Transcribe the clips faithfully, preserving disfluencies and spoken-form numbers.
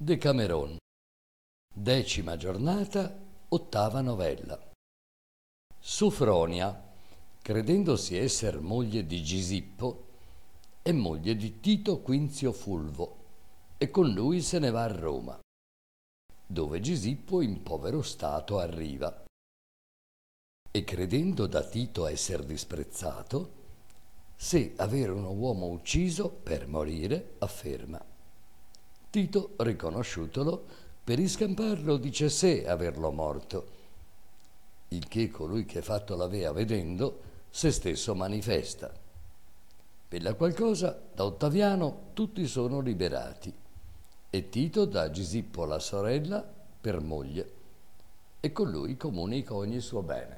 Decameron, decima giornata, ottava novella. Sofronia, credendosi esser moglie di Gisippo, è moglie di Tito Quinzio Fulvo e con lui se ne va a Roma, dove Gisippo in povero stato arriva. E credendo da Tito esser disprezzato, se avere uno uomo ucciso per morire, afferma. Tito, riconosciutolo, per iscamparlo dice sé averlo morto, il che colui che fatto l'avea vedendo, se stesso manifesta. Per la qual cosa da Ottaviano tutti sono liberati, e Tito dà a Gisippo la sorella per moglie, e con lui comunica ogni suo bene.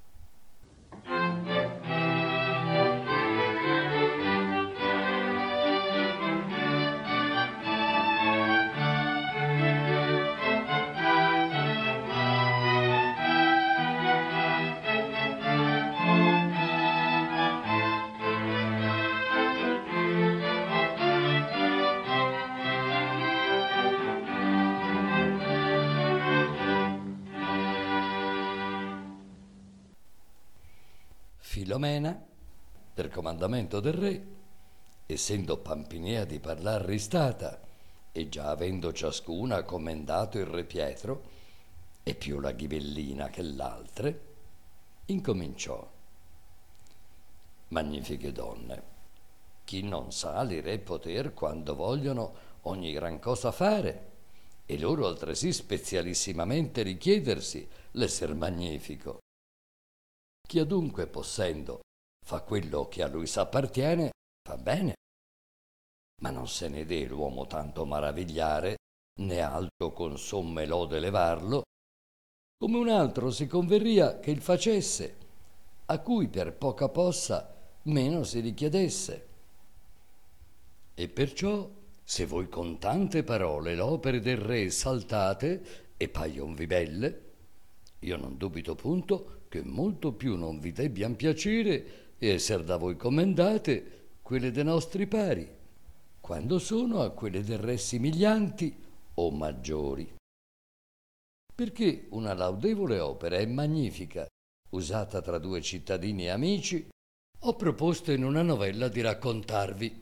Filomena, per comandamento del re, essendo Pampinea di parlar ristata e già avendo ciascuna commendato il re Pietro, e più la ghibellina che l'altre, incominciò. Magnifiche donne, chi non sa li re poter quando vogliono ogni gran cosa fare, e loro altresì spezialissimamente richiedersi l'esser magnifico. Chi adunque possendo fa quello che a lui s'appartiene, fa bene, ma non se ne dee l'uomo tanto maravigliare, né alto con somme lode levarlo, come un altro si converria che il facesse, a cui per poca possa meno si richiedesse. E perciò, se voi con tante parole l'opere del re saltate e paionvi belle, io non dubito punto che molto più non vi debbian piacere e esser da voi commendate quelle de nostri pari, quando sono a quelle del re simiglianti o maggiori. Perché una laudevole opera è magnifica, usata tra due cittadini e amici, ho proposto in una novella di raccontarvi.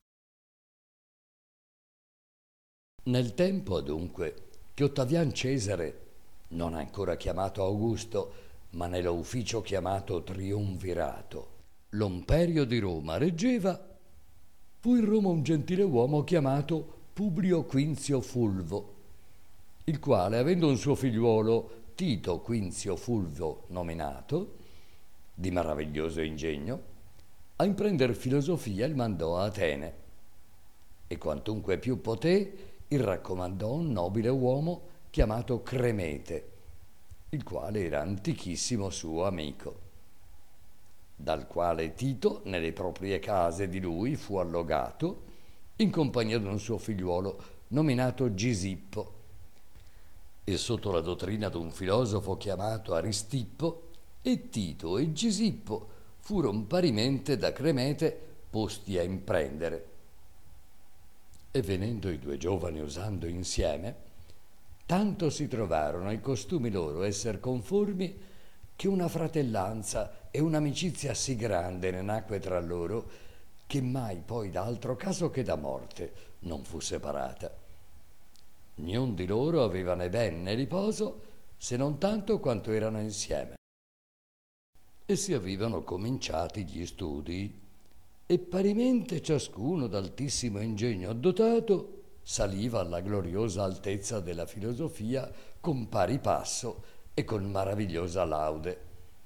Nel tempo, adunque, che Ottavian Cesare, non ancora chiamato Augusto, ma nello ufficio chiamato Triumvirato, l'imperio di Roma reggeva, fu in Roma un gentile uomo chiamato Publio Quinzio Fulvo, il quale, avendo un suo figliuolo Tito Quinzio Fulvo nominato, di maraviglioso ingegno, a imprender filosofia il mandò a Atene, e quantunque più poté, il raccomandò un nobile uomo chiamato Cremete, il quale era antichissimo suo amico, dal quale Tito nelle proprie case di lui fu allogato in compagnia di un suo figliuolo nominato Gisippo, e sotto la dottrina d'un filosofo chiamato Aristippo, e Tito e Gisippo furono parimente da Cremete posti a imprendere. E venendo i due giovani usando insieme, tanto si trovarono i costumi loro esser conformi, che una fratellanza e un'amicizia sì grande ne nacque tra loro, che mai poi da altro caso che da morte non fu separata. Niun di loro aveva né ben né riposo, se non tanto quanto erano insieme. E si avevano cominciati gli studi, e parimente ciascuno d'altissimo ingegno dotato saliva alla gloriosa altezza della filosofia con pari passo e con maravigliosa laude.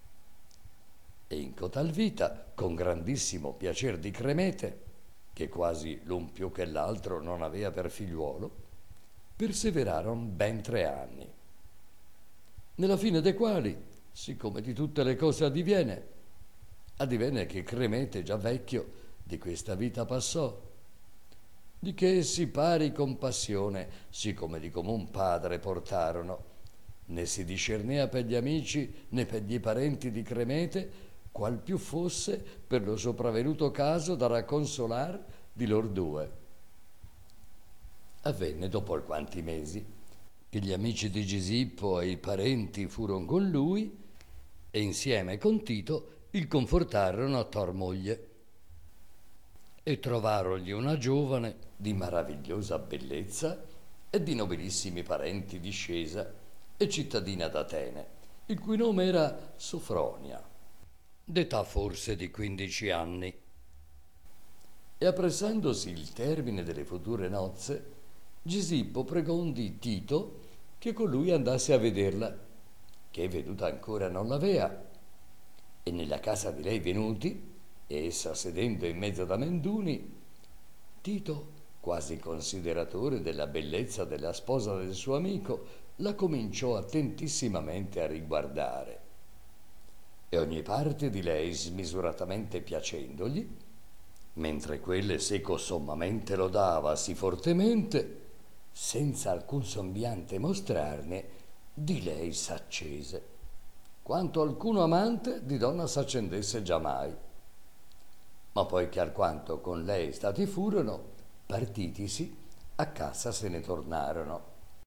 E in cotal vita, con grandissimo piacer di Cremete, che quasi l'un più che l'altro non avea per figliuolo, perseveraron ben tre anni, nella fine dei quali, siccome di tutte le cose addiviene, addivenne che Cremete, già vecchio, di questa vita passò, di che essi pari compassione, siccome di comun padre portarono, né si discernea per gli amici né per gli parenti di Cremete, qual più fosse per lo sopravenuto caso da racconsolar di lor due. Avvenne dopo alquanti mesi che gli amici di Gisippo e i parenti furono con lui e insieme con Tito il confortarono a tor moglie e trovarogli una giovane di maravigliosa bellezza e di nobilissimi parenti discesa e cittadina d'Atene, il cui nome era Sofronia, d'età forse di quindici anni. E appressandosi il termine delle future nozze, Gisippo pregò di Tito che con lui andasse a vederla, che veduta ancora non l'avea, e nella casa di lei venuti, e essa sedendo in mezzo ad amenduni, Tito, quasi consideratore della bellezza della sposa del suo amico, la cominciò attentissimamente a riguardare. E ogni parte di lei smisuratamente piacendogli, mentre quelle seco sommamente lodava sì fortemente, senza alcun sembiante mostrarne, di lei s'accese, quanto alcuno amante di donna s'accendesse giammai. Ma poi che alquanto con lei stati furono, partitisi, a casa se ne tornarono.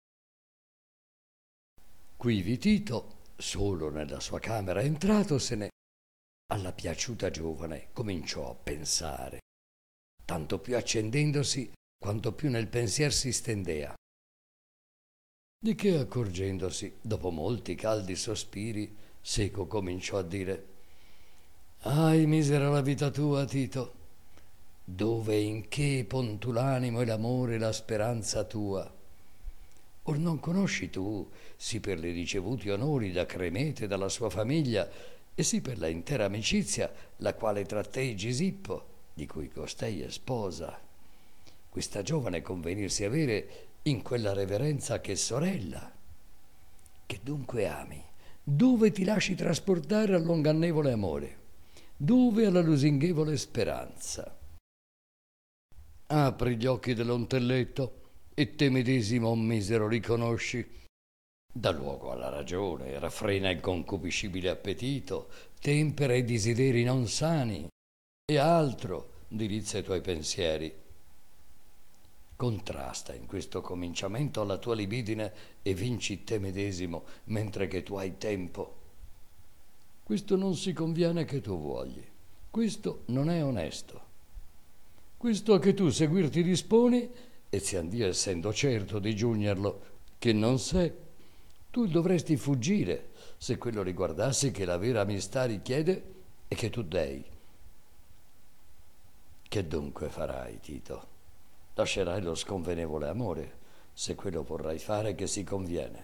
Quivi Tito, solo nella sua camera entratosene, alla piaciuta giovane cominciò a pensare, tanto più accendendosi quanto più nel pensier si stendea. Di che accorgendosi, dopo molti caldi sospiri, seco cominciò a dire: «Ahi, misera la vita tua, Tito, dove e in che pontu l'animo e l'amore e la speranza tua? Or non conosci tu, sì per le ricevuti onori da Cremete e dalla sua famiglia, e sì per la intera amicizia, la quale tra te e Gisippo, di cui costei è sposa, questa giovane convenirsi avere in quella reverenza che è sorella, che dunque ami, dove ti lasci trasportare all'ongannevole amore, dove alla lusinghevole speranza. Apri gli occhi dell'ontelletto e te medesimo, o misero, riconosci. Dà luogo alla ragione, raffrena il concupiscibile appetito, tempera i desideri non sani e altro dirizza i tuoi pensieri. Contrasta in questo cominciamento alla tua libidine e vinci te medesimo mentre che tu hai tempo. Questo non si conviene che tu vogli, questo non è onesto. Questo a che tu seguir ti disponi, e ziandio essendo certo di giugnerlo, che non sei, tu dovresti fuggire se quello riguardasse che la vera amistà richiede e che tu dei. Che dunque farai, Tito? Lascerai lo sconvenevole amore, se quello vorrai fare che si conviene.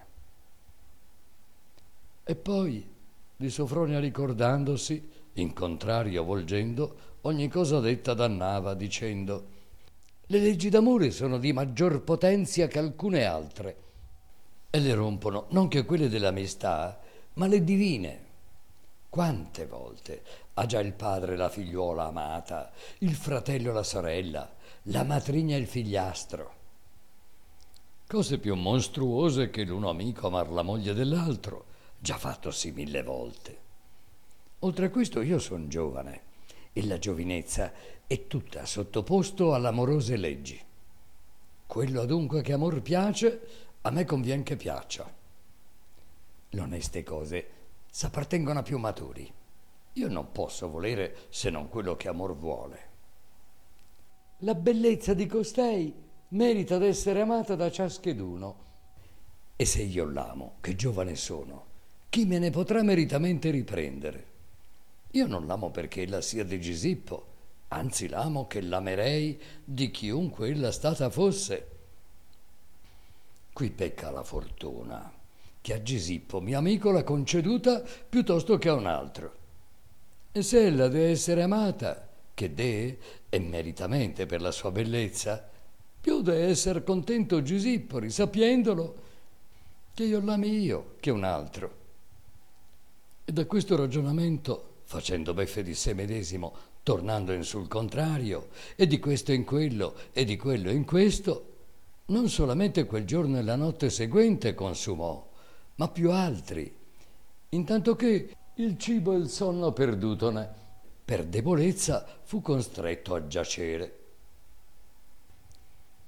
E poi, di Sofronia ricordandosi, in contrario volgendo, ogni cosa detta dannava, dicendo: le leggi d'amore sono di maggior potenzia che alcune altre, e le rompono non che quelle dell'amistà, ma le divine. Quante volte ha già il padre la figliuola amata, il fratello la sorella, la matrigna il figliastro. Cose più mostruose che l'uno amico amar la moglie dell'altro, già fattosi mille volte. Oltre a questo io son giovane, e la giovinezza è tutta sottoposto all'amorose leggi. Quello adunque che amor piace, a me convien che piaccia. L'oneste cose s'appartengono a più maturi. Io non posso volere se non quello che amor vuole. La bellezza di costei merita d'essere amata da ciascheduno. E se io l'amo, che giovane sono, chi me ne potrà meritamente riprendere? Io non l'amo perché ella sia di Gisippo, anzi l'amo che l'amerei di chiunque ella stata fosse. Qui pecca la fortuna, che a Gisippo, mio amico, l'ha conceduta piuttosto che a un altro. E se ella deve essere amata, che dee, e meritamente per la sua bellezza, più deve essere contento Gisippo, risapiendolo, che io l'ami io, che un altro. E da questo ragionamento, facendo beffe di sé medesimo, tornando in sul contrario, e di questo in quello, e di quello in questo, non solamente quel giorno e la notte seguente consumò, ma più altri, intanto che il cibo e il sonno perdutone, per debolezza fu costretto a giacere.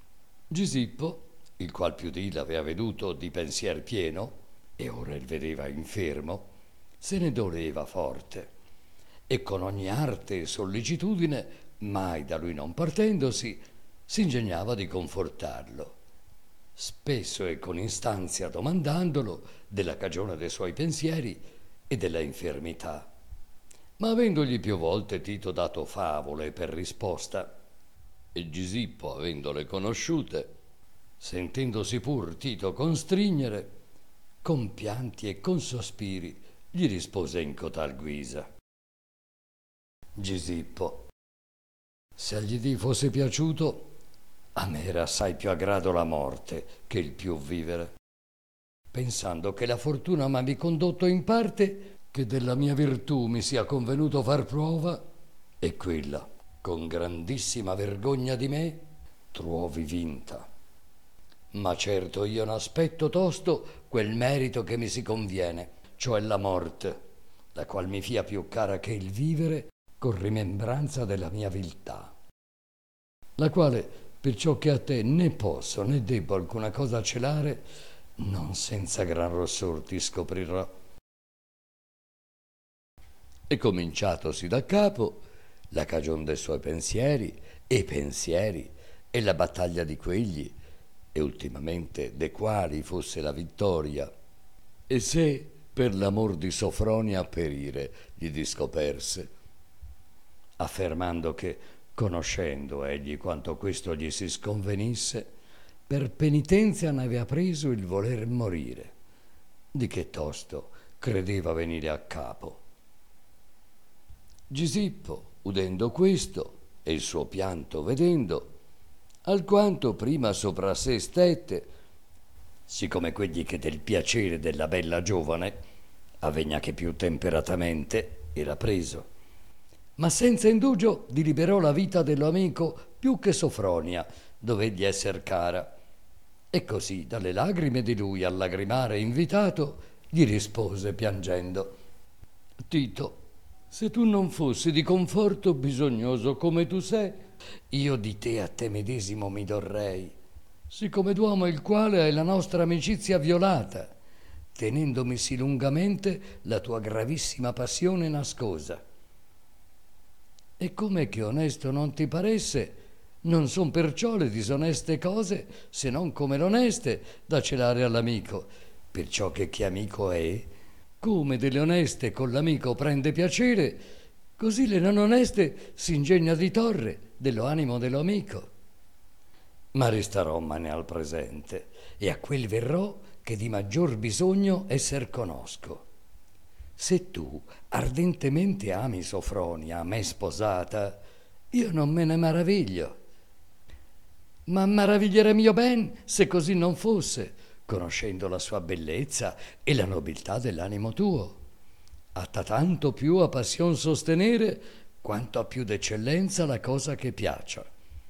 Gisippo, il qual più di l'aveva veduto di pensier pieno, e ora il vedeva infermo, se ne doleva forte, e con ogni arte e sollecitudine, mai da lui non partendosi, s'ingegnava di confortarlo, spesso e con instanzia domandandolo della cagione de suoi pensieri e della infermità. Ma avendogli più volte Tito dato favole per risposta, e Gisippo avendole conosciute, sentendosi pur Tito constrignere, con pianti e con sospiri gli rispose in cotal guisa: Gisippo, se agli dì fosse piaciuto, a me era assai più a grado la morte che il più vivere, pensando che la fortuna m'abbia condotto in parte che della mia virtù mi sia convenuto far prova, e quella, con grandissima vergogna di me, truovi vinta. Ma certo io n'aspetto tosto quel merito che mi si conviene, cioè la morte, la qual mi fia più cara che il vivere, con rimembranza della mia viltà, la quale, perciò che a te né posso né debbo alcuna cosa celare, non senza gran rossor ti scoprirò. E cominciatosi da capo la cagion de suoi pensieri e pensieri e la battaglia di quegli, e ultimamente de quali fosse la vittoria, e se per l'amor di Sofronia perire gli discoperse, affermando che, conoscendo egli quanto questo gli si sconvenisse, per penitenzia ne aveva preso il voler morire, di che tosto credeva venire a capo. Gisippo, udendo questo e il suo pianto vedendo, alquanto prima sopra sé stette, siccome quegli che del piacere della bella giovane, avegna che più temperatamente, era preso, ma senza indugio diliberò la vita dello amico più che Sofronia dovegli esser cara, e così dalle lagrime di lui al lagrimare invitato gli rispose piangendo: Tito, se tu non fossi di conforto bisognoso come tu sei, io di te a te medesimo mi dorrei, siccome d'uomo il quale hai la nostra amicizia violata, tenendomi sì lungamente la tua gravissima passione nascosa. E come che onesto non ti paresse, non son perciò le disoneste cose, se non come l'oneste, da celare all'amico, perciò che chi amico è, come delle oneste con l'amico prende piacere, così le non oneste s'ingegna di torre dello animo dello amico. Ma restarommane al presente, e a quel verrò che di maggior bisogno esser conosco. Se tu ardentemente ami Sofronia, me sposata, io non me ne maraviglio, ma maraviglieremmo io ben se così non fosse, conoscendo la sua bellezza e la nobiltà dell'animo tuo, atta tanto più a passion sostenere, quanto a più d'eccellenza la cosa che piaccia.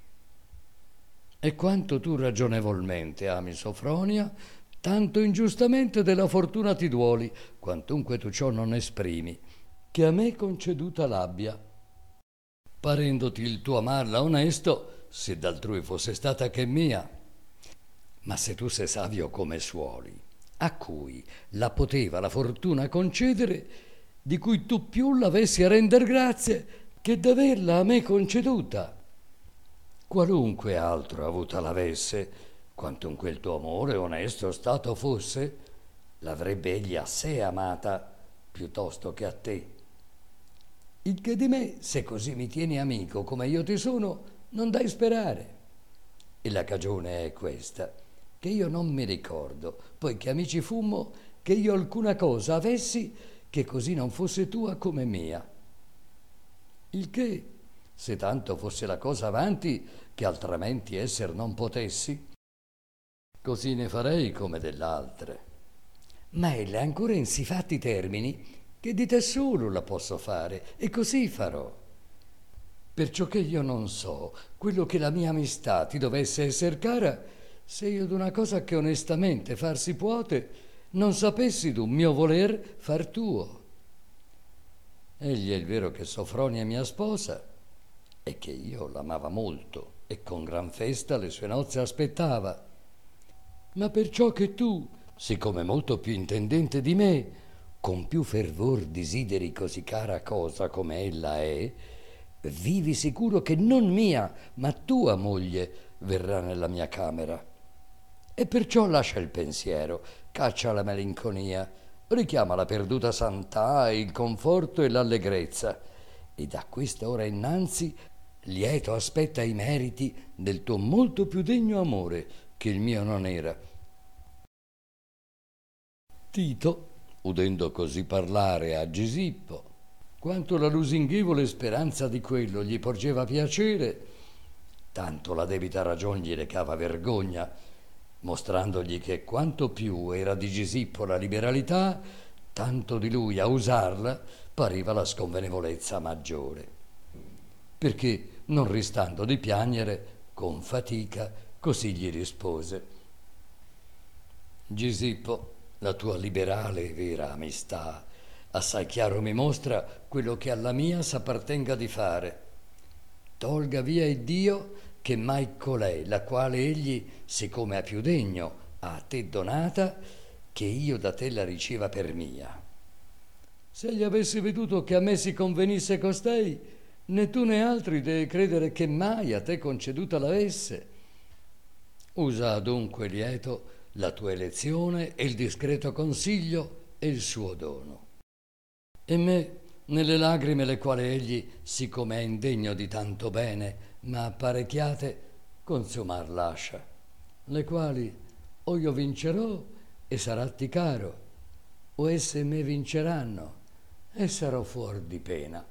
E quanto tu ragionevolmente ami Sofronia, tanto ingiustamente della fortuna ti duoli, quantunque tu ciò non esprimi, che a me conceduta l'abbia. Parendoti il tuo amarla onesto, se d'altrui fosse stata che mia. Ma se tu sei savio come suoli, a cui la poteva la fortuna concedere, di cui tu più l'avessi a render grazie, che d'averla a me conceduta. Qualunque altro avuta l'avesse, quantunque il tuo amore onesto stato fosse, l'avrebbe egli a sé amata, piuttosto che a te. Il che di me, se così mi tieni amico come io ti sono, non dai sperare. E la cagione è questa, che io non mi ricordo, poiché amici fummo, che io alcuna cosa avessi che così non fosse tua come mia. Il che, se tanto fosse la cosa avanti, che altrimenti esser non potessi, così ne farei come dell'altre. Ma ella è ancora in sì fatti termini che di te solo la posso fare, e così farò. Perciò che io non so quello che la mia amistà ti dovesse esser cara, se io d'una cosa che onestamente far si puote, non sapessi d'un mio voler far tuo. Egli è il vero che Sofronia è mia sposa, e che io l'amava molto, e con gran festa le sue nozze aspettava. Ma perciò che tu, siccome molto più intendente di me, con più fervor desideri così cara cosa come ella è, vivi sicuro che non mia, ma tua moglie verrà nella mia camera. E perciò lascia il pensiero, caccia la malinconia, richiama la perduta santà, il conforto e l'allegrezza, e da questa ora innanzi lieto aspetta i meriti del tuo molto più degno amore che il mio non era. Tito, udendo così parlare a Gisippo, quanto la lusinghevole speranza di quello gli porgeva piacere, tanto la debita ragion gli recava vergogna, mostrandogli che quanto più era di Gisippo la liberalità, tanto di lui a usarla pareva la sconvenevolezza maggiore. Perché, non restando di piagnere, con fatica così gli rispose: Gisippo, la tua liberale e vera amistà assai chiaro mi mostra quello che alla mia s'appartenga di fare. Tolga via Iddio che mai colei, la quale egli, siccome a più degno, ha a te donata, che io da te la riceva per mia. Se egli avesse veduto che a me si convenisse costei, né tu né altri deve credere che mai a te conceduta l'avesse. Usa adunque lieto la tua elezione e il discreto consiglio e il suo dono. E me, nelle lagrime le quali egli, siccome è indegno di tanto bene, ma apparecchiate, consumar lascia, le quali o io vincerò e saratti caro, o esse me vinceranno e sarò fuor di pena.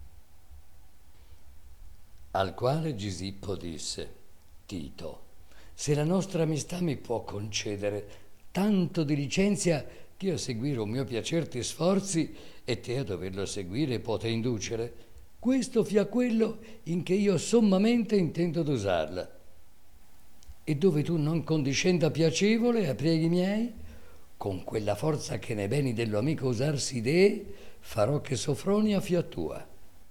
Al quale Gisippo disse: Tito, se la nostra amistà mi può concedere tanto di licenzia che io a seguire un mio piacer ti sforzi e te a doverlo seguire puote inducere, questo fia quello in che io sommamente intendo d'usarla. E dove tu non condiscenda piacevole a prieghi miei, con quella forza che ne beni dello amico usarsi dee, farò che Sofronia fia tua.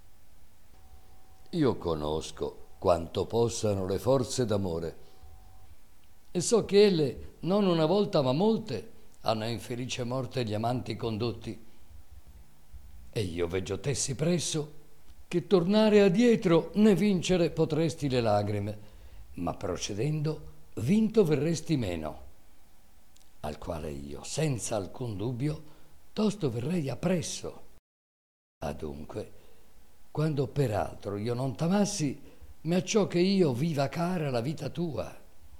Io conosco quanto possano le forze d'amore, e so che elle, non una volta ma molte, hanno a infelice morte gli amanti condotti. E io veggio te sì presso che tornare adietro né vincere potresti le lagrime, ma procedendo vinto verresti meno. Al quale io, senza alcun dubbio, tosto verrei appresso. Adunque, quando peraltro io non t'amassi, ma acciò che io viva cara la vita tua.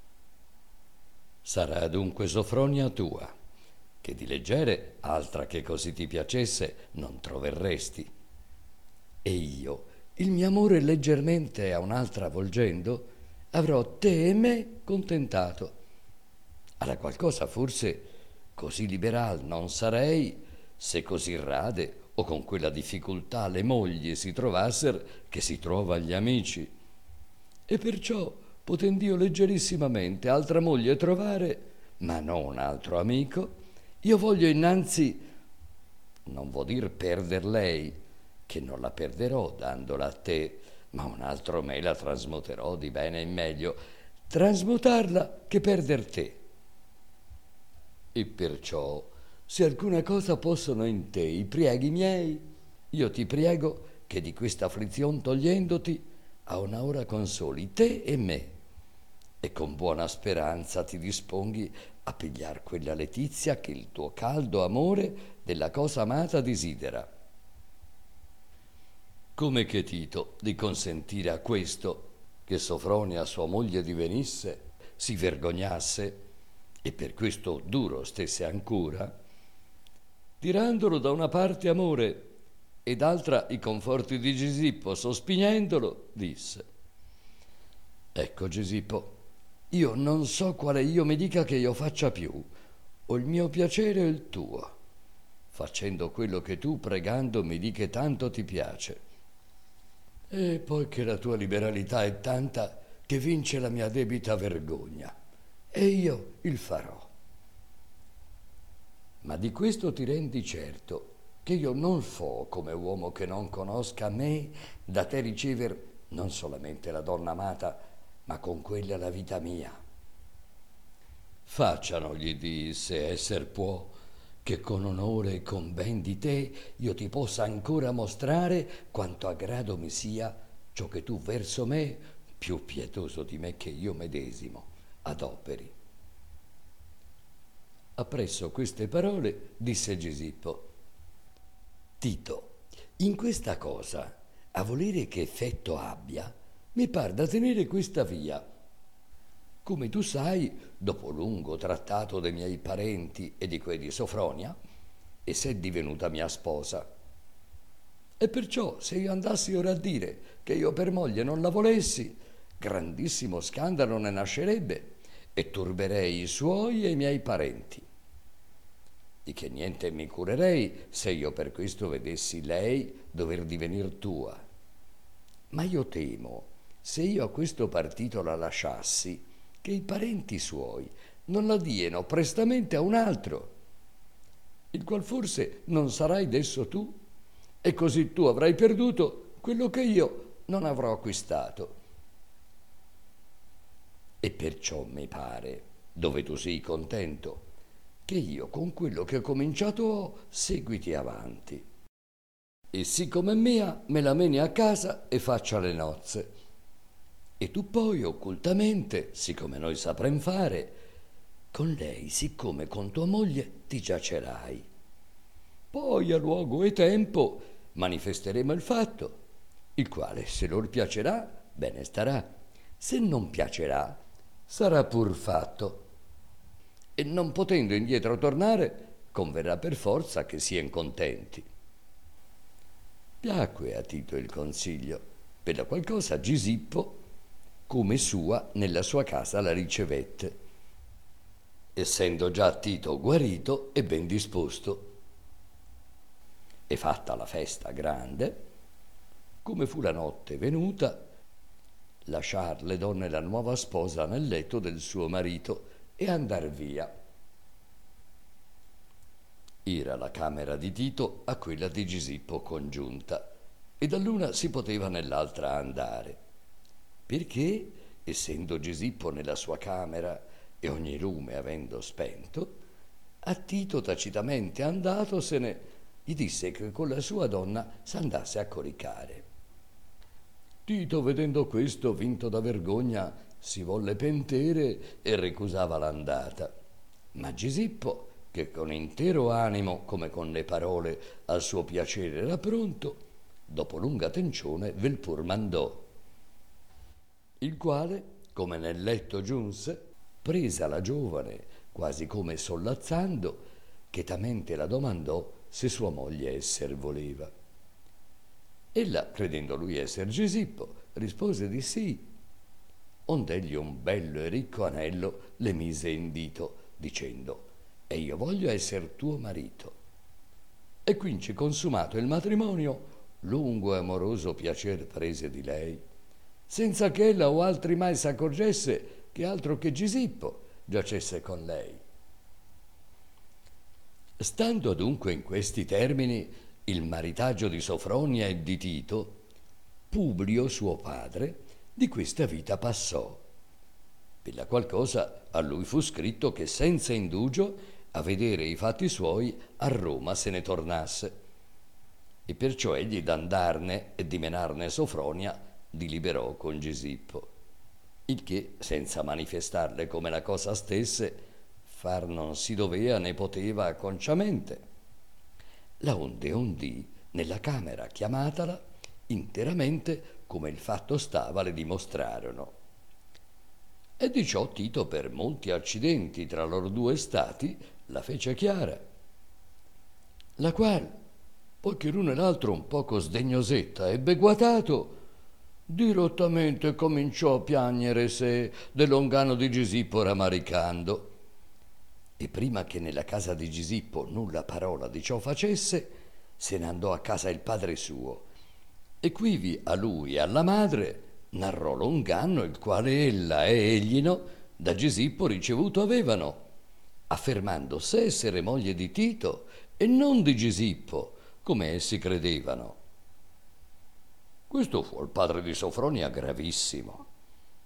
Sarà adunque Sofronia tua, che di leggere, altra che così ti piacesse, non troverresti. E io, il mio amore leggermente a un'altra volgendo, avrò te e me contentato. Alla qual cosa forse così liberal non sarei, se così rade o con quella difficoltà le mogli si trovasser che si trova agli amici. E perciò, potend'io leggerissimamente altra moglie trovare, ma non altro amico, io voglio innanzi, non vo dir perder lei, che non la perderò dandola a te, ma un altro me la trasmuterò di bene in meglio, trasmutarla che perder te. E perciò, se alcuna cosa possono in te i prieghi miei, io ti priego che di questa afflizion togliendoti, a una ora consoli te e me, e con buona speranza ti disponghi a pigliar quella letizia che il tuo caldo amore della cosa amata desidera. Come che Tito, di consentire a questo, che Sofronia sua moglie divenisse, si vergognasse, e per questo duro stesse ancora, tirandolo da una parte amore e d'altra i conforti di Gisippo, sospingendolo, disse: Ecco, Gisippo, io non so quale io mi dica che io faccia più, o il mio piacere o il tuo, facendo quello che tu pregando mi di che tanto ti piace. E poi che la tua liberalità è tanta che vince la mia debita vergogna, e io il farò. Ma di questo ti rendi certo, che io non fo come uomo che non conosca me da te ricever non solamente la donna amata, ma con quella la vita mia. Facciano, gli disse, esser può, che con onore e con ben di te io ti possa ancora mostrare quanto a grado mi sia ciò che tu verso me, più pietoso di me che io medesimo, adoperi. Appresso queste parole disse Gisippo: Tito, in questa cosa, a volere che effetto abbia, mi par da tenere questa via. Come tu sai, dopo lungo trattato dei miei parenti e di quelli di Sofronia, essa è divenuta mia sposa. E perciò, se io andassi ora a dire che io per moglie non la volessi, grandissimo scandalo ne nascerebbe e turberei i suoi e i miei parenti. Di che niente mi curerei se io per questo vedessi lei dover divenir tua. Ma io temo, se io a questo partito la lasciassi, che i parenti suoi non la dieno prestamente a un altro, il qual forse non sarai desso tu, e così tu avrai perduto quello che io non avrò acquistato. E perciò mi pare, dove tu sii contento, che io con quello che ho cominciato ho, seguiti avanti. E siccome è mia, me la meni a casa e faccia le nozze. E tu poi, occultamente, siccome noi saprem fare, con lei, siccome con tua moglie, ti giacerai. Poi, a luogo e tempo, manifesteremo il fatto, il quale, se lor piacerà, bene starà. Se non piacerà, sarà pur fatto. E non potendo indietro tornare, converrà per forza che sien contenti. Piacque a Tito il consiglio, per la qual cosa Gisippo, come sua, nella sua casa la ricevette, essendo già Tito guarito e ben disposto. E fatta la festa grande, come fu la notte venuta, lasciar le donne la nuova sposa nel letto del suo marito e andar via. Era la camera di Tito a quella di Gisippo congiunta, e dall'una si poteva nell'altra andare, perché, essendo Gisippo nella sua camera e ogni lume avendo spento, a Tito tacitamente andatosene gli disse che con la sua donna s'andasse a coricare. Tito, vedendo questo, vinto da vergogna, si volle pentere e ricusava l'andata. Ma Gisippo, che con intero animo, come con le parole, al suo piacere era pronto, dopo lunga tencione vel pur mandò. Il quale, come nel letto giunse, presa la giovane, quasi come sollazzando, chetamente la domandò se sua moglie esser voleva. Ella, credendo lui esser Gisippo, rispose di sì, ond'egli un bello e ricco anello le mise in dito, dicendo: e io voglio esser tuo marito. E quinci consumato il matrimonio, lungo e amoroso piacer prese di lei, senza che ella o altri mai s'accorgesse che altro che Gisippo giacesse con lei. Stando adunque in questi termini il maritaggio di Sofronia e di Tito, Publio, suo padre, di questa vita passò, per la qual cosa a lui fu scritto che senza indugio a vedere i fatti suoi a Roma se ne tornasse, e perciò egli d'andarne e di menarne Sofronia diliberò con Gisippo, il che senza manifestarle come la cosa stesse far non si dovea né poteva conciamente. La onde ondì nella camera chiamatala interamente come il fatto stava le dimostrarono. E di ciò Tito per molti accidenti tra loro due stati la fece chiara, la qual, poiché l'uno e l'altro un poco sdegnosetta ebbe guatato, dirottamente cominciò a piagnere se del longano di Gisippo ramaricando. E prima che nella casa di Gisippo nulla parola di ciò facesse, se ne andò a casa il padre suo, e quivi a lui e alla madre narrò l'inganno il quale ella e eglino da Gisippo ricevuto avevano, affermando sé essere moglie di Tito e non di Gisippo, come essi credevano. Questo fu al padre di Sofronia gravissimo,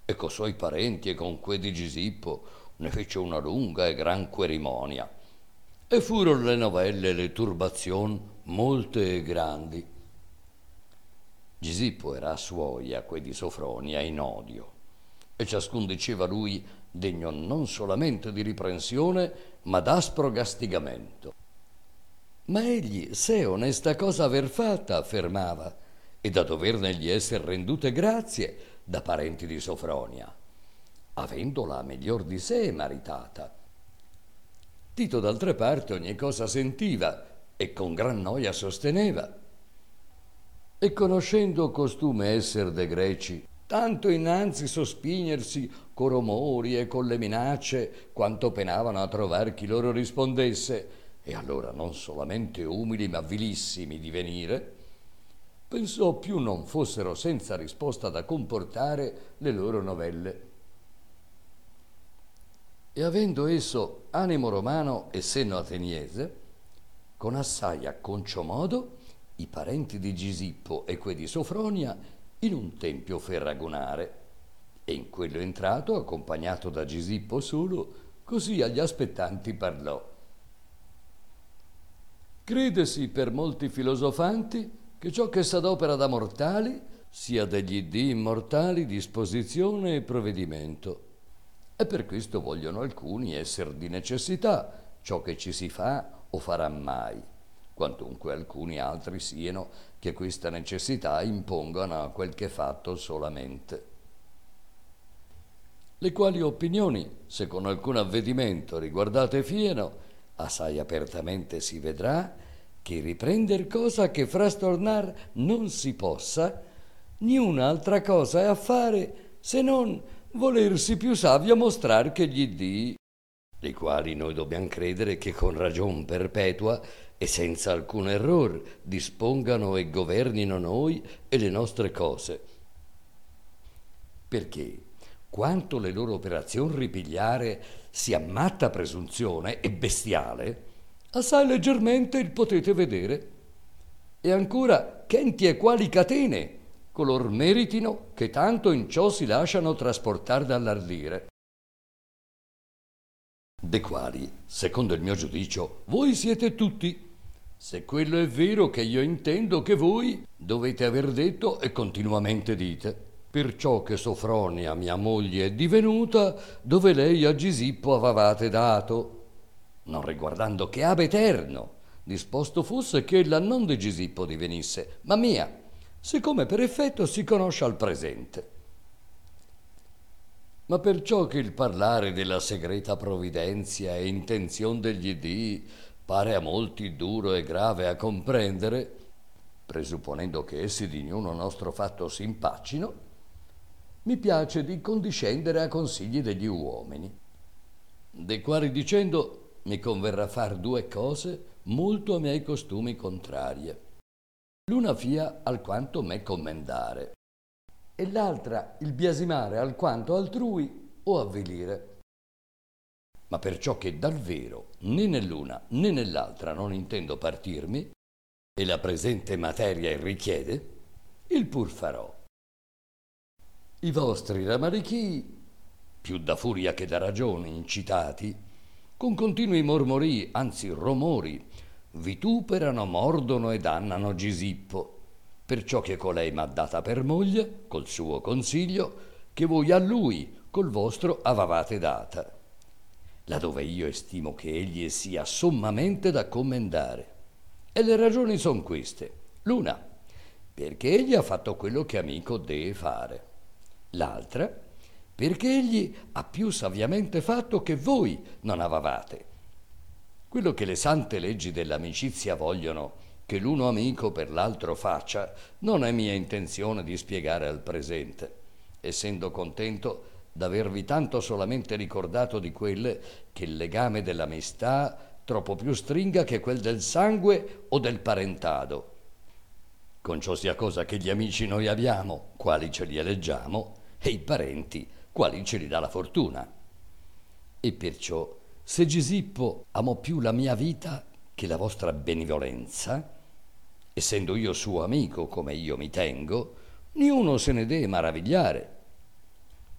e co' suoi parenti e con que di Gisippo ne fece una lunga e gran querimonia. E furono le novelle e le turbazioni molte e grandi. Gisippo era a suoi, a quei di Sofronia, in odio, e ciascun diceva lui degno non solamente di riprensione, ma d'aspro gastigamento. Ma egli, se onesta cosa aver fatta, affermava, e da dovernegli esser rendute grazie da parenti di Sofronia, avendola miglior di sé maritata. Tito d'altre parte ogni cosa sentiva e con gran noia sosteneva. E conoscendo costume esser de Greci, tanto innanzi sospignersi co romori e con le minacce, quanto penavano a trovar chi loro rispondesse, e allora non solamente umili ma vilissimi di venire, pensò più non fossero senza risposta da comportare le loro novelle. E avendo esso animo romano e senno ateniese, con assai acconcio modo i parenti di Gisippo e que di Sofronia in un tempio fe ragunare, e in quello entrato, accompagnato da Gisippo solo, così agli aspettanti parlò. Credesi per molti filosofanti che ciò che s'adopera da mortali sia degli dì immortali disposizione e provvedimento, e per questo vogliono alcuni esser di necessità ciò che ci si fa o farà mai, quantunque alcuni altri siano che questa necessità impongano a quel che fatto solamente. Le quali opinioni, se con alcun avvedimento riguardate fieno, assai apertamente si vedrà che riprender cosa che frastornar non si possa, niun'altra cosa è a fare se non volersi più savio mostrar che gli dii, li quali noi dobbiamo credere che con ragion perpetua e senza alcun error dispongano e governino noi e le nostre cose. Perché quanto le loro operazioni ripigliare sia matta presunzione e bestiale, assai leggermente il potete vedere. E ancora chenti e quali catene color meritino che tanto in ciò si lasciano trasportar dall'ardire, de quali, secondo il mio giudicio, voi siete tutti, se quello è vero che io intendo che voi dovete aver detto e continuamente dite, perciò che Sofronia mia moglie è divenuta dove lei a Gisippo avevate dato, non riguardando che ab eterno disposto fosse che ella non di Gisippo divenisse, ma mia, siccome per effetto si conosce al presente. Ma perciò che il parlare della segreta provvidenzia e intenzione degli dii pare a molti duro e grave a comprendere, presupponendo che essi di niuno nostro fatto si impaccino, mi piace di condiscendere a consigli degli uomini, de quali dicendo mi converrà far due cose molto a miei costumi contrarie. L'una fia alquanto me commendare, e l'altra il biasimare alquanto altrui o avvilire. Ma perciò che dal vero né nell'una né nell'altra non intendo partirmi, e la presente materia il richiede, il pur farò. I vostri ramarichii, più da furia che da ragione incitati, con continui mormori, anzi romori, vituperano, mordono e dannano Gisippo, perciò che colei m'ha data per moglie, col suo consiglio, che voi a lui col vostro avevate data, laddove io estimo che egli sia sommamente da commendare. E le ragioni son queste. L'una, perché egli ha fatto quello che amico dee fare. L'altra, perché egli ha più saviamente fatto che voi non avevate. Quello che le sante leggi dell'amicizia vogliono che l'uno amico per l'altro faccia, non è mia intenzione di spiegare al presente, essendo contento d'avervi tanto solamente ricordato di quelle che il legame dell'amistà troppo più stringa che quel del sangue o del parentado. Con ciò sia cosa che gli amici noi abbiamo, quali ce li eleggiamo, e i parenti, quali ce li dà la fortuna. E perciò, se Gisippo amò più la mia vita che la vostra benevolenza, essendo io suo amico come io mi tengo, niuno se ne dee maravigliare.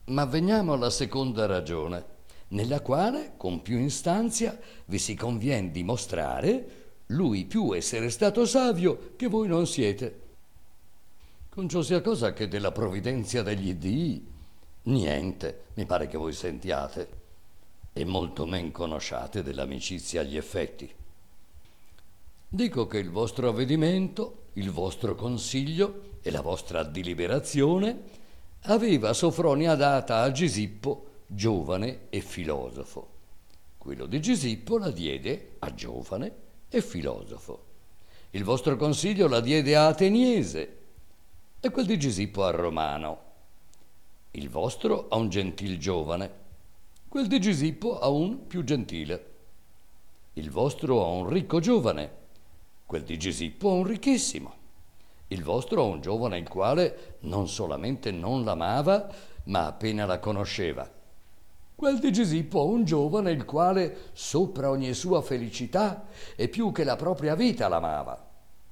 Ma veniamo alla seconda ragione, nella quale, con più instanzia, vi si convien dimostrare lui più essere stato savio che voi non siete. Con ciò sia cosa che della provvidenza degli dii, niente, mi pare che voi sentiate, e molto men conosciate dell'amicizia agli effetti. Dico che il vostro avvedimento, il vostro consiglio e la vostra deliberazione aveva Sofronia data a Gisippo, giovane e filosofo. Quello di Gisippo la diede a giovane e filosofo. Il vostro consiglio la diede a Ateniese e quel di Gisippo a Romano. Il vostro a un gentil giovane, quel di Gisippo a un più gentile. Il vostro a un ricco giovane, quel di Gisippo a un ricchissimo. Il vostro a un giovane il quale non solamente non l'amava, ma appena la conosceva. Quel di Gisippo a un giovane il quale sopra ogni sua felicità e più che la propria vita l'amava.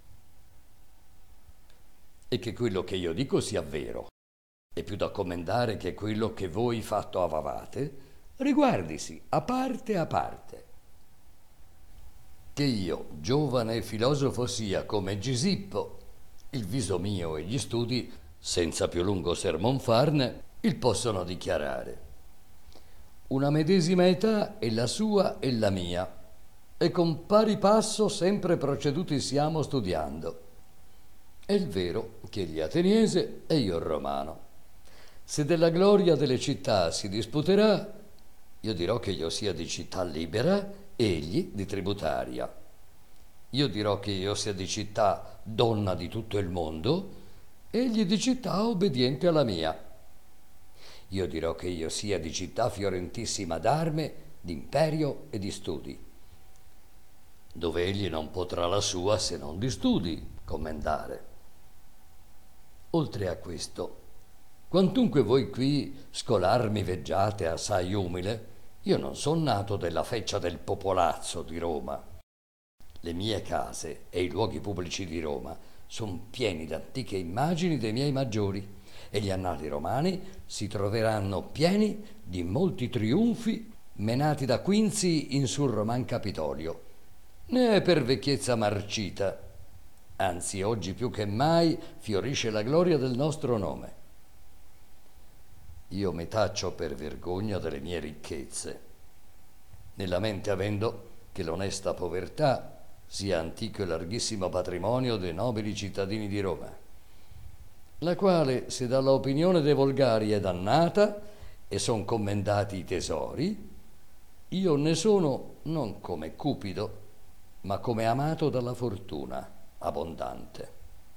E che quello che io dico sia vero, è più da commendare che quello che voi fatto avevate, riguardisi a parte a parte. Che io, giovane filosofo sia come Gisippo, il viso mio e gli studi, senza più lungo sermon farne, il possono dichiarare. Una medesima età è la sua e la mia, e con pari passo sempre proceduti siamo studiando. È il vero che egli è ateniese e io romano. Se della gloria delle città si disputerà, io dirò che io sia di città libera, egli di tributaria. Io dirò che io sia di città donna di tutto il mondo, egli di città obbediente alla mia. Io dirò che io sia di città fiorentissima d'arme, d'imperio e di studi, dove egli non potrà la sua se non di studi commendare. Oltre a questo, quantunque voi qui scolar mi veggiate assai umile, io non son nato della feccia del popolazzo di Roma. Le mie case e i luoghi pubblici di Roma son pieni d'antiche immagini dei miei maggiori e gli annali romani si troveranno pieni di molti trionfi menati da Quinzi in sul Roman Capitolio. Ne è per vecchiezza marcita, anzi oggi più che mai fiorisce la gloria del nostro nome. Io mi taccio per vergogna delle mie ricchezze, nella mente avendo che l'onesta povertà sia antico e larghissimo patrimonio dei nobili cittadini di Roma, la quale, se dalla opinione dei volgari è dannata e son commendati i tesori, io ne sono non come Cupido, ma come amato dalla fortuna abbondante.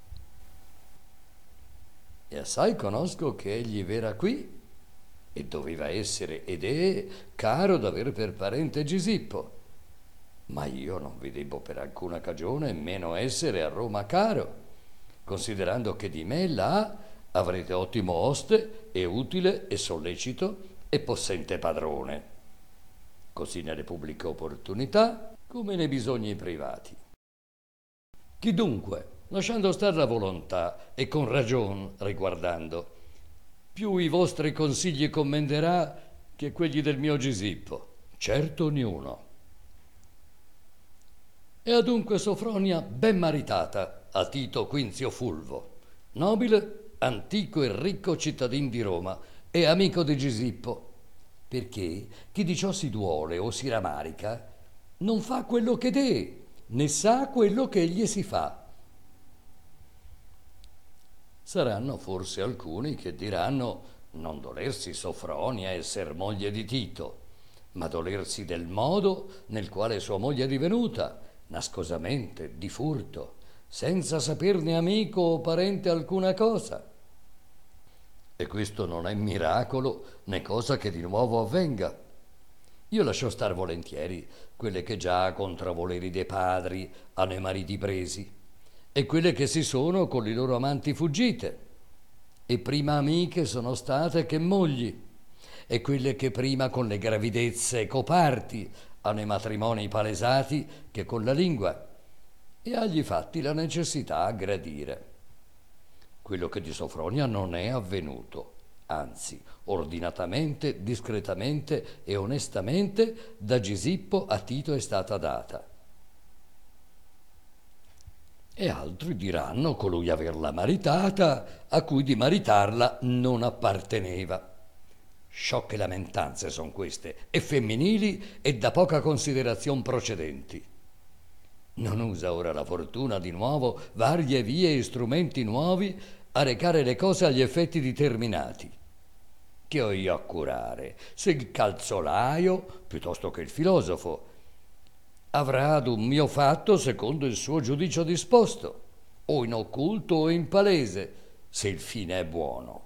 E assai conosco che egli verrà qui, e doveva essere ed è caro d'aver per parente Gisippo, ma io non vi debbo per alcuna cagione meno essere a Roma caro, considerando che di me là avrete ottimo oste e utile e sollecito e possente padrone, così nelle pubbliche opportunità come nei bisogni privati. Chi dunque, lasciando star la volontà e con ragion riguardando, più i vostri consigli commenderà che quelli del mio Gisippo, certo niuno. E adunque Sofronia ben maritata a Tito Quinzio Fulvo, nobile, antico e ricco cittadin di Roma e amico di Gisippo, perché chi di ciò si duole o si ramarica non fa quello che dee, né sa quello che egli si fa. Saranno forse alcuni che diranno non dolersi Sofronia esser moglie di Tito, ma dolersi del modo nel quale sua moglie è divenuta, nascosamente, di furto, senza saperne amico o parente alcuna cosa. E questo non è miracolo né cosa che di nuovo avvenga. Io lascio star volentieri quelle che già a contravoleri dei padri hanno i mariti presi, e quelle che si sono con i loro amanti fuggite, e prima amiche sono state che mogli, e quelle che prima con le gravidezze coparti hanno i matrimoni palesati che con la lingua, e agli fatti la necessità a gradire. Quello che di Sofronia non è avvenuto, anzi, ordinatamente, discretamente e onestamente da Gisippo a Tito è stata data. E altri diranno colui averla maritata, a cui di maritarla non apparteneva. Sciocche lamentanze son queste, e femminili e da poca considerazione procedenti. Non usa ora la fortuna di nuovo varie vie e strumenti nuovi a recare le cose agli effetti determinati. Che ho io a curare se il calzolaio, piuttosto che il filosofo, avrà ad un mio fatto secondo il suo giudicio disposto, o in occulto o in palese, se il fine è buono.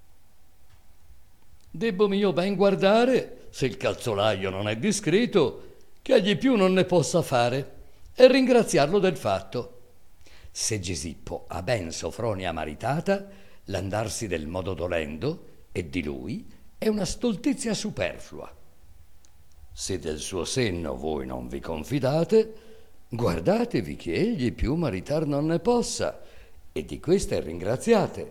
Debbo io ben guardare, se il calzolaio non è discreto, che egli più non ne possa fare, e ringraziarlo del fatto. Se Gisippo ha ben Sofronia maritata, l'andarsi del modo dolendo, e di lui, è una stoltizia superflua. Se del suo senno voi non vi confidate, guardatevi che egli più maritar non ne possa, e di queste ringraziate.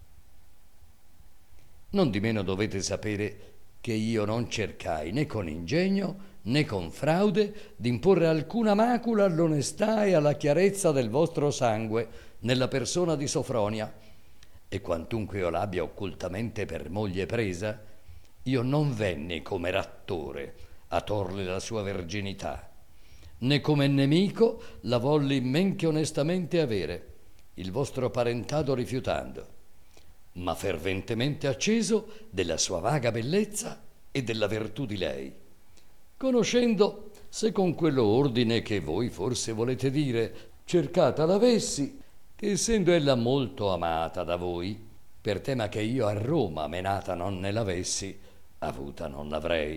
Non di meno dovete sapere che io non cercai né con ingegno né con fraude d'imporre alcuna macula all'onestà e alla chiarezza del vostro sangue nella persona di Sofronia, e quantunque io l'abbia occultamente per moglie presa, io non venni come rattore a torle la sua verginità, né come nemico la volli men che onestamente avere, il vostro parentado rifiutando, ma ferventemente acceso della sua vaga bellezza e della virtù di lei, conoscendo se con quello ordine che voi forse volete dire cercata l'avessi, che essendo ella molto amata da voi, per tema che io a Roma menata non ne l'avessi, avuta non l'avrei.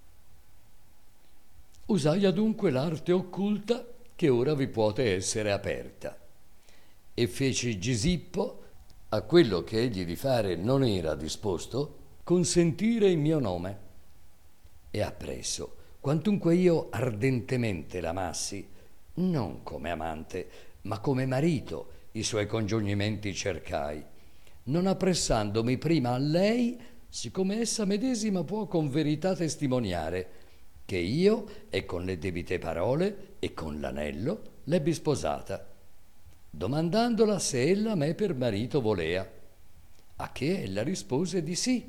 Usai adunque l'arte occulta che ora vi puote essere aperta, e feci Gisippo, a quello che egli di fare non era disposto, consentire in mio nome. E appresso, quantunque io ardentemente l'amassi, non come amante, ma come marito, i suoi congiungimenti cercai, non appressandomi prima a lei, siccome essa medesima può con verità testimoniare che io, e con le debite parole, e con l'anello, l'ebbi sposata, domandandola se ella me per marito volea, a che ella rispose di sì.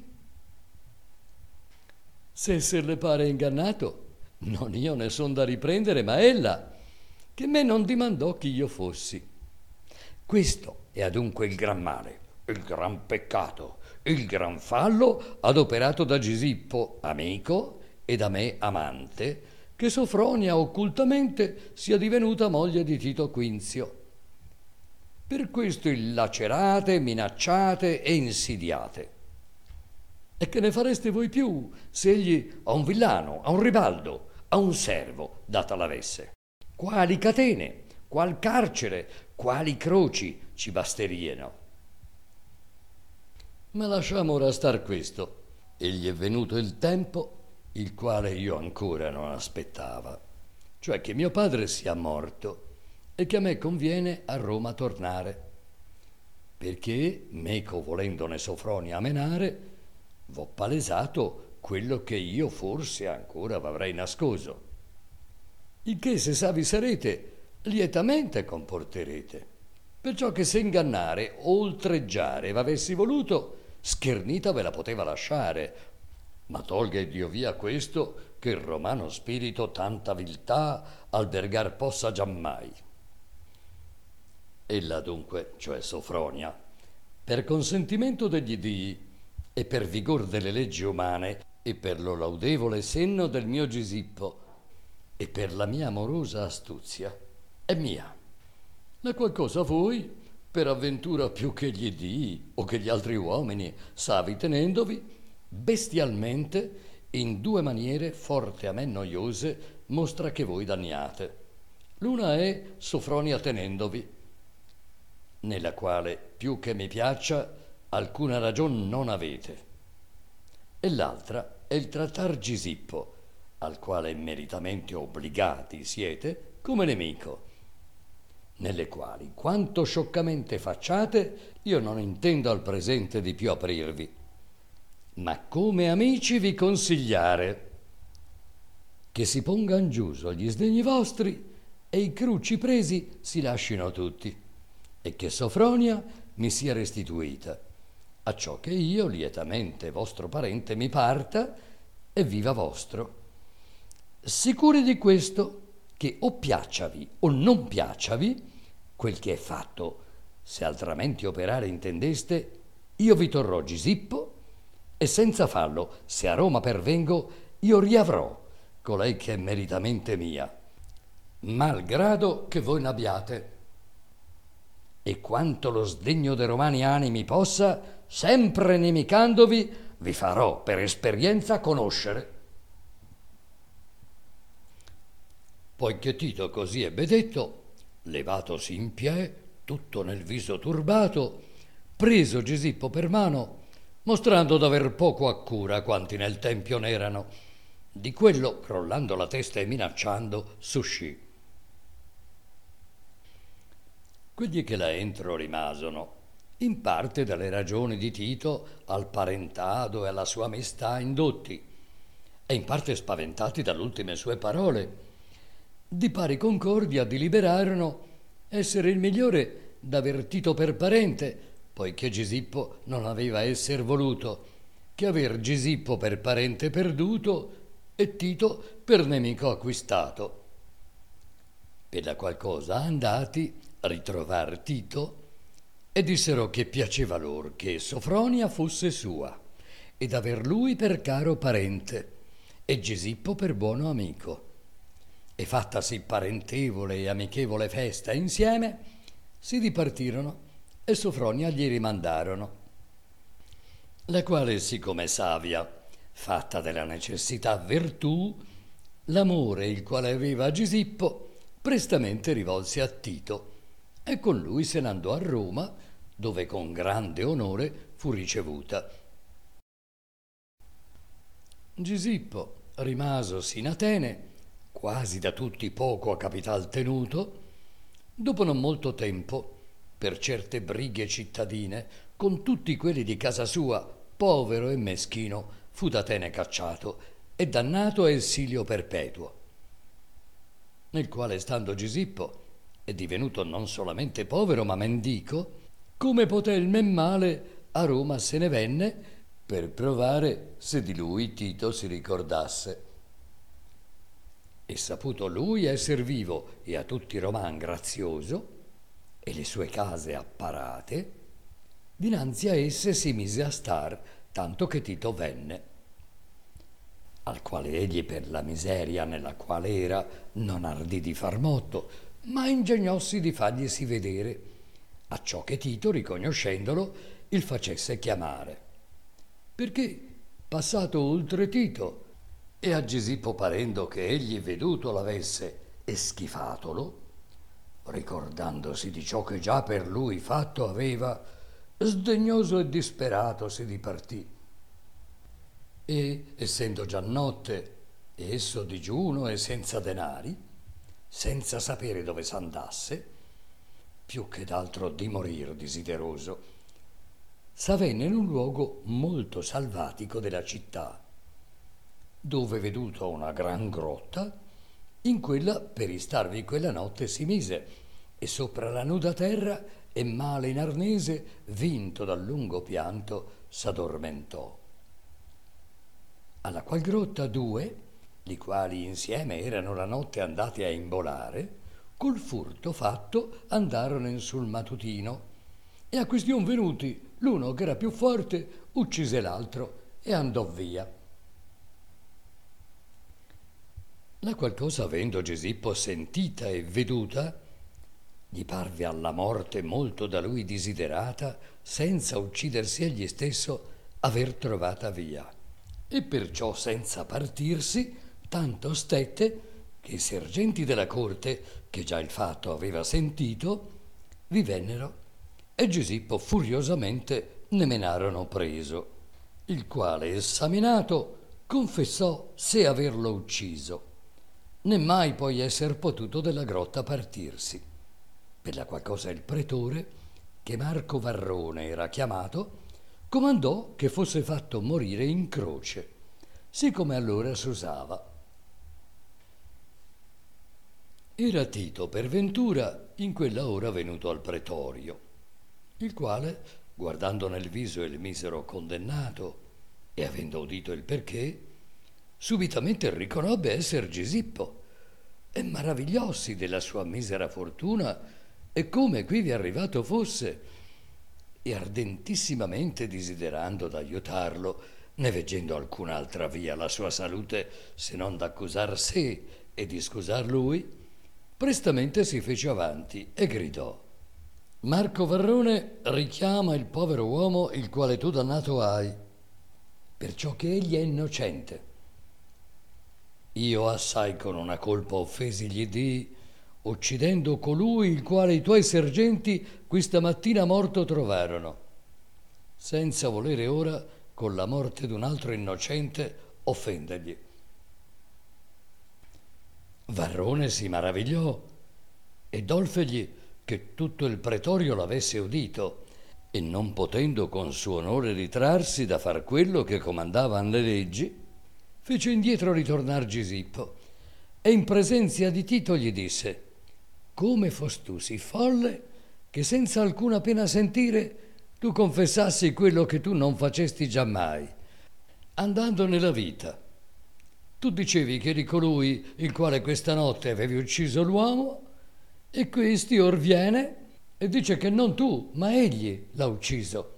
Se se le pare ingannato, non io ne son da riprendere, ma ella, che me non dimandò chi io fossi. Questo è adunque il gran male, il gran peccato, il gran fallo adoperato da Gisippo, amico, e da me amante, che Sofronia occultamente sia divenuta moglie di Tito Quinzio. Per questo il lacerate, minacciate e insidiate. E che ne fareste voi più se egli a un villano, a un ribaldo, a un servo data l'avesse? Quali catene, qual carcere, quali croci ci basterieno? Ma lasciamo ora star questo. Egli è venuto il tempo, il quale io ancora non aspettava, cioè che mio padre sia morto e che a me conviene a Roma tornare, perché, meco volendone Sofronia menare, v'ho palesato quello che io forse ancora v'avrei nascoso, il che se savi sarete, lietamente comporterete, perciò che se ingannare o oltreggiare v'avessi voluto, schernita ve la poteva lasciare, ma tolga Dio via questo, che il romano spirito tanta viltà albergar possa giammai. Ella dunque, cioè Sofronia, per consentimento degli dii e per vigor delle leggi umane e per lo laudevole senno del mio Gisippo e per la mia amorosa astuzia, è mia, la qual cosa voi, per avventura più che gli dii o che gli altri uomini, savi tenendovi, bestialmente, in due maniere forte a me noiose, mostra che voi danniate. L'una è Sofronia tenendovi, nella quale, più che mi piaccia, alcuna ragion non avete. E l'altra è il trattar Gisippo, al quale meritamente obbligati siete, come nemico, nelle quali, quanto scioccamente facciate, io non intendo al presente di più aprirvi, ma come amici vi consigliare che si pongan giuso gli sdegni vostri e i crucci presi si lascino tutti, e che Sofronia mi sia restituita, acciò che io, lietamente vostro parente, mi parta e viva vostro. Sicuri di questo, che o piacciavi o non piacciavi, quel che è fatto, se altrimenti operare intendeste, io vi torrò Gisippo, e senza fallo, se a Roma pervengo, io riavrò colei che è meritamente mia, malgrado che voi n'abbiate. E quanto lo sdegno de romani animi possa, sempre nemicandovi, vi farò per esperienza conoscere. Poiché Tito così ebbe detto, levatosi in piè, tutto nel viso turbato, preso Gisippo per mano, mostrando d'aver poco a cura quanti nel tempio n'erano, di quello, crollando la testa e minacciando, s'uscì. Quelli che là entro rimasono, in parte dalle ragioni di Tito al parentado e alla sua amistà indotti, e in parte spaventati dall'ultime sue parole, di pari concordia deliberarono essere il migliore d'aver Tito per parente, poiché Gisippo non aveva esser voluto, che aver Gisippo per parente perduto e Tito per nemico acquistato. Per la qual cosa andati ritrovar Tito e dissero che piaceva lor che Sofronia fosse sua ed aver lui per caro parente e Gisippo per buono amico. E fattasi parentevole e amichevole festa insieme, si dipartirono e Sofronia gli rimandarono, la quale, siccome savia, fatta della necessità virtù, l'amore il quale aveva a Gisippo, prestamente rivolse a Tito, e con lui se n'andò a Roma, dove con grande onore fu ricevuta. Gisippo, rimasosi in Atene, quasi da tutti poco a capital tenuto, dopo non molto tempo, per certe brighe cittadine, con tutti quelli di casa sua, povero e meschino, fu d'Atene cacciato e dannato a esilio perpetuo. Nel quale, stando Gisippo, è divenuto non solamente povero ma mendico, come poté il men male a Roma se ne venne per provare se di lui Tito si ricordasse. E saputo lui esser vivo e a tutti Roman grazioso, e le sue case apparate, dinanzi a esse si mise a star, tanto che Tito venne, al quale egli per la miseria nella quale era non ardì di far motto, ma ingegnossi di farglisi vedere, acciò che Tito, riconoscendolo, il facesse chiamare. Perché, passato oltre Tito, e a Gisippo parendo che egli veduto l'avesse e schifatolo, ricordandosi di ciò che già per lui fatto aveva, sdegnoso e disperato si dipartì. E, essendo già notte, e esso digiuno e senza denari, senza sapere dove s'andasse, più che d'altro di morir desideroso, s'avvenne in un luogo molto salvatico della città, dove veduto una gran grotta, in quella per istarvi quella notte si mise, e sopra la nuda terra e male in arnese, vinto dal lungo pianto, s'addormentò. Alla qual grotta due, li quali insieme erano la notte andati a imbolare, col furto fatto andarono in sul mattutino, e a quistion venuti, l'uno che era più forte uccise l'altro e andò via. La qual cosa avendo Gisippo sentita e veduta, gli parve alla morte molto da lui desiderata, senza uccidersi egli stesso, aver trovata via. E perciò senza partirsi, tanto stette che i sergenti della corte, che già il fatto aveva sentito, vi vennero e Gisippo furiosamente ne menarono preso, il quale esaminato confessò se averlo ucciso, né mai poi esser potuto della grotta partirsi. Per la qual cosa il pretore, che Marco Varrone era chiamato, comandò che fosse fatto morire in croce, siccome allora s'usava. Era Tito per ventura in quella ora venuto al pretorio, il quale, guardando nel viso il misero condennato e avendo udito il perché, subitamente riconobbe esser Gisippo e maravigliossi della sua misera fortuna e come quivi arrivato fosse, e ardentissimamente desiderando d'aiutarlo, né veggendo alcun'altra via la sua salute se non d'accusar sé e di scusar lui, prestamente si fece avanti e gridò: Marco Varrone richiama il povero uomo il quale tu dannato hai, perciò che egli è innocente. Io assai con una colpa offesi gli dii, uccidendo colui il quale i tuoi sergenti questa mattina morto trovarono, senza volere ora con la morte d'un altro innocente offendergli. Varrone si maravigliò e dolfegli che tutto il pretorio l'avesse udito, e non potendo con suo onore ritrarsi da far quello che comandavan le leggi, fece indietro ritornar Gisippo e in presenza di Tito gli disse: come fostu sì folle che senza alcuna pena sentire tu confessassi quello che tu non facesti giammai, andando nella vita. Tu dicevi che eri colui il quale questa notte avevi ucciso l'uomo, e questi or viene e dice che non tu, ma egli l'ha ucciso.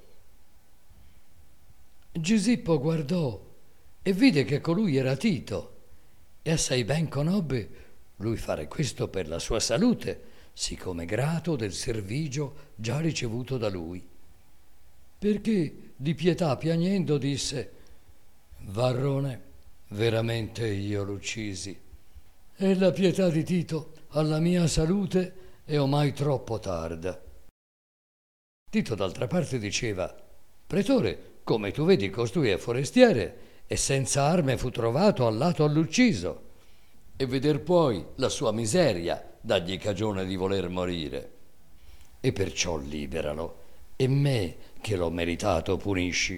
Gisippo guardò e vide che colui era Tito, e assai ben conobbe lui fare questo per la sua salute, siccome grato del servigio già ricevuto da lui. Perché di pietà piagnendo disse: Varrone, veramente io l'uccisi, e la pietà di Tito alla mia salute è omai troppo tarda. Tito d'altra parte diceva: Pretore, come tu vedi costui è forestiere e senza arme fu trovato al lato all'ucciso, e veder poi la sua miseria dagli cagione di voler morire, e perciò liberalo, e me che l'ho meritato punisci.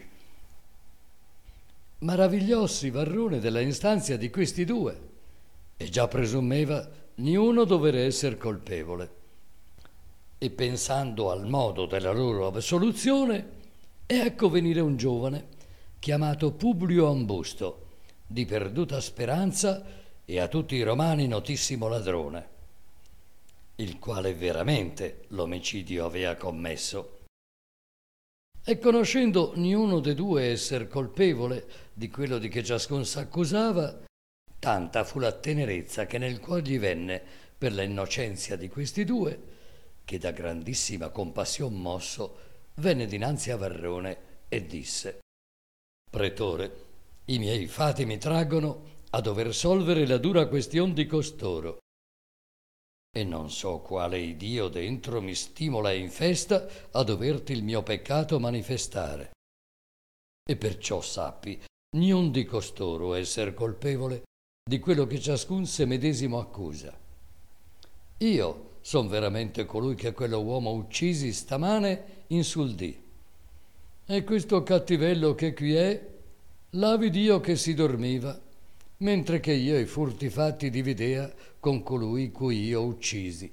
Maravigliossi Varrone della instanzia di questi due, e già presumeva niuno dovere esser colpevole, e pensando al modo della loro assoluzione, ecco venire un giovane chiamato Publio Ambusto, di perduta speranza e a tutti i romani notissimo ladrone, il quale veramente l'omicidio avea commesso. E conoscendo niuno de due esser colpevole di quello di che ciascun s'accusava, tanta fu la tenerezza che nel cuor gli venne per la innocenzia di questi due, che da grandissima compassion mosso venne dinanzi a Varrone e disse: Pretore, i miei fati mi traggono a dover solvere la dura question di costoro, e non so quale Iddio dentro mi stimola e infesta a doverti il mio peccato manifestare. E perciò sappi, niun di costoro esser colpevole di quello che ciascun se medesimo accusa. Io son veramente colui che quello uomo uccisi stamane insuldì, e questo cattivello che qui è, l'avi Dio che si dormiva, mentre che io i furti fatti dividea con colui cui io uccisi.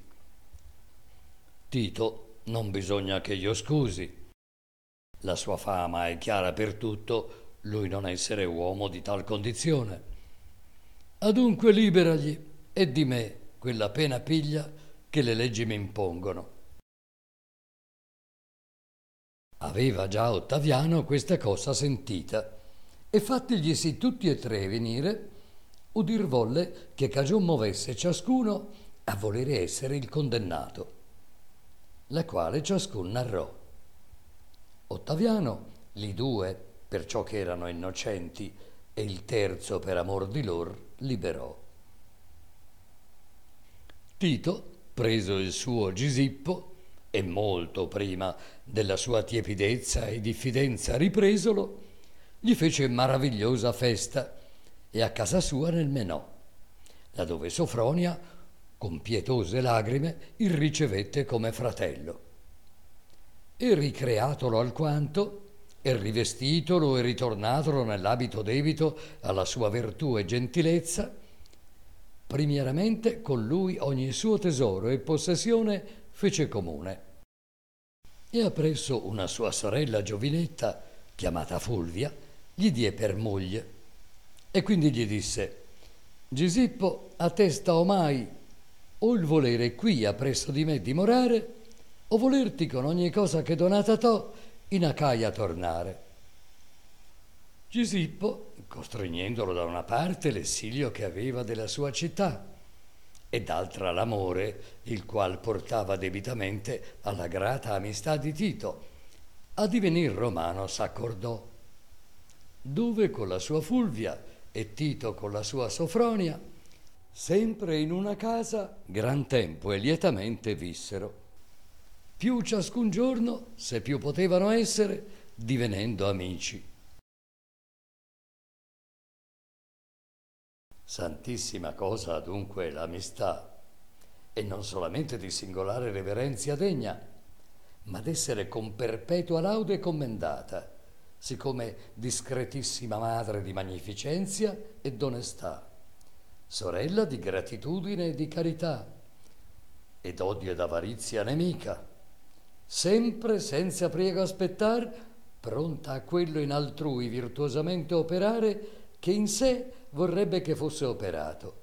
Tito non bisogna che io scusi. La sua fama è chiara per tutto, lui non essere uomo di tal condizione. Adunque liberagli e di me quella pena piglia che le leggi mi impongono. Aveva già Ottaviano questa cosa sentita, e fattiglisi tutti e tre venire, udir volle che cagion movesse ciascuno a volere essere il condennato, la quale ciascun narrò. Ottaviano li due, perciò che erano innocenti, e il terzo per amor di lor liberò. Tito, preso il suo Gisippo, e molto prima della sua tiepidezza e diffidenza ripresolo, gli fece maravigliosa festa e a casa sua nel menò, da dove Sofronia, con pietose lagrime, il ricevette come fratello. E ricreatolo alquanto, e rivestitolo e ritornatolo nell'abito debito alla sua virtù e gentilezza, primieramente con lui ogni suo tesoro e possessione fece comune. E appresso una sua sorella giovinetta, chiamata Fulvia, gli die per moglie. E quindi gli disse: Gisippo, a te sta omai o il volere qui appresso di me dimorare, o volerti con ogni cosa che donata t'ho in Acaia tornare. Gisippo, costringendolo da una parte l'essilio che aveva della sua città, e d'altra l'amore, il qual portava debitamente alla grata amistà di Tito, a divenir romano s'accordò, dove con la sua Fulvia e Tito con la sua Sofronia, sempre in una casa, gran tempo e lietamente vissero, più ciascun giorno, se più potevano essere, divenendo amici. Santissima cosa dunque l'amistà, e non solamente di singolare reverenzia degna, ma d'essere con perpetua laude commendata, siccome discretissima madre di magnificenzia e d'onestà, sorella di gratitudine e di carità, ed odio ed avarizia nemica, sempre senza priego aspettar, pronta a quello in altrui virtuosamente operare che in sé vorrebbe che fosse operato,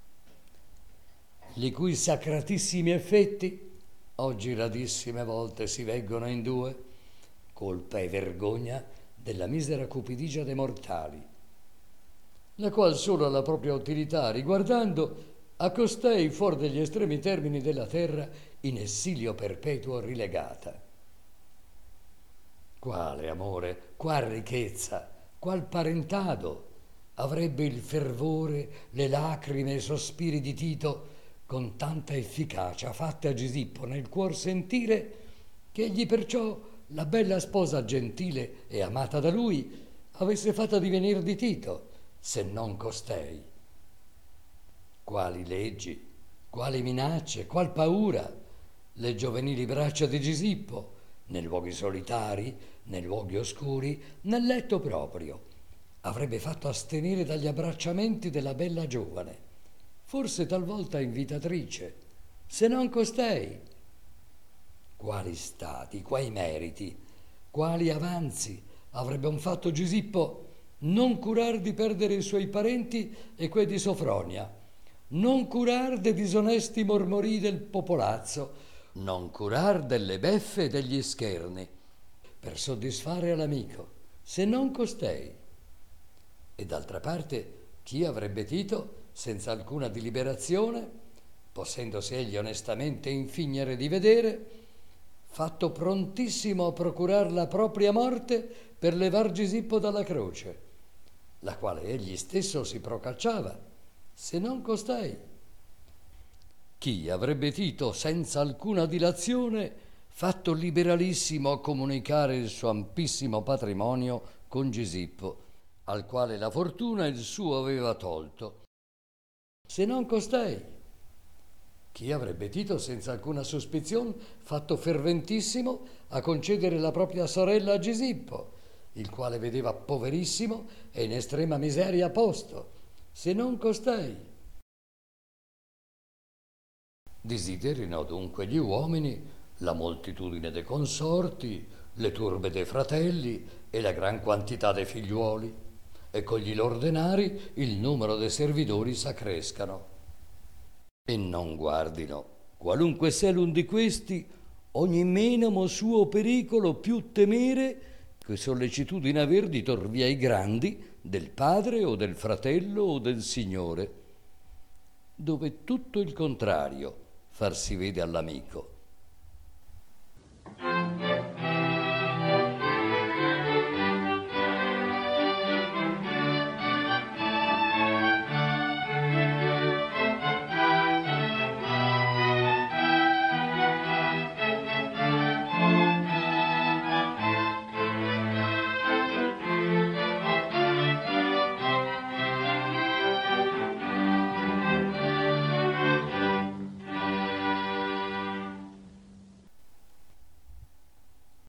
li cui sacratissimi effetti oggi radissime volte si veggono in due, colpa e vergogna della misera cupidigia dei mortali, la qual solo alla propria utilità riguardando a costei fuor degli estremi termini della terra in essilio perpetuo rilegata. Quale amore, qual ricchezza, qual parentado avrebbe il fervore, le lacrime e i sospiri di Tito con tanta efficacia fatte a Gisippo nel cuor sentire, che egli perciò la bella sposa gentile e amata da lui avesse fatta divenir di Tito, se non costei. Quali leggi, quali minacce, qual paura le giovanili braccia di Gisippo, nei luoghi solitari, nei luoghi oscuri, nel letto proprio, avrebbe fatto astenere dagli abbracciamenti della bella giovane, forse talvolta invitatrice, se non costei. Quali stati, quai meriti, quali avanzi avrebbe fatto Gisippo non curar di perdere i suoi parenti e quei di Sofronia, non curar dei disonesti mormorii del popolazzo, non curar delle beffe e degli scherni, per soddisfare all'amico, se non costei. E d'altra parte, chi avrebbe Tito, senza alcuna deliberazione, possendosi egli onestamente infignere di vedere, fatto prontissimo a procurar la propria morte per levar Gisippo dalla croce, la quale egli stesso si procacciava, se non costei. Chi avrebbe Tito, senza alcuna dilazione, fatto liberalissimo a comunicare il suo ampissimo patrimonio con Gisippo, al quale la fortuna il suo aveva tolto, se non costei. Chi avrebbe Tito, senza alcuna sospizione, fatto ferventissimo a concedere la propria sorella a Gisippo, il quale vedeva poverissimo e in estrema miseria posto, se non costei. Desiderino dunque gli uomini la moltitudine dei consorti, le turbe dei fratelli e la gran quantità dei figliuoli, e con gli loro denari il numero dei servidori s'accrescano. E non guardino, qualunque sia l'un di questi, ogni menamo suo pericolo più temere che sollecitudine aver di tor via i grandi del padre o del fratello o del signore, dove tutto il contrario far si vede all'amico.